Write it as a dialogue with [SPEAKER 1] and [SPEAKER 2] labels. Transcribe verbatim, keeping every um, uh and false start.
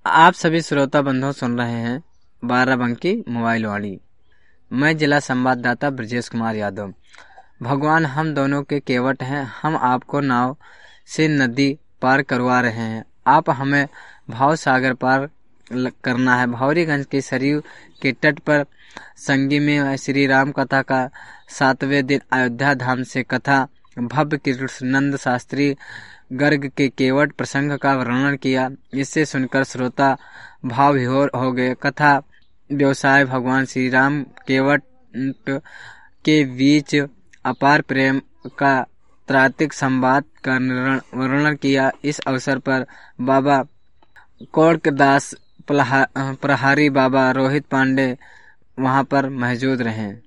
[SPEAKER 1] आप सभी श्रोता बंधु सुन रहे हैं बाराबंकी मोबाइल वाली। मैं जिला संवाददाता ब्रजेश कुमार यादव। भगवान हम दोनों के केवट हैं। हम आपको नाव से नदी पार करवा रहे हैं। आप हमें भाव सागर पार करना है। भौरीगंज के सरयू के तट पर संगी में श्री राम कथा का सातवें दिन अयोध्या धाम से कथा भव्य कृष्णानंद शास्त्री गर्ग के केवट प्रसंग का वर्णन किया। इससे सुनकर श्रोता भाव विभोर हो गए। कथा व्यवसाय भगवान श्री राम केवट के बीच अपार प्रेम का त्रातिक संवाद का वर्णन किया। इस अवसर पर बाबा कोड़कदास प्रहारी बाबा रोहित पांडे वहां पर मौजूद रहे।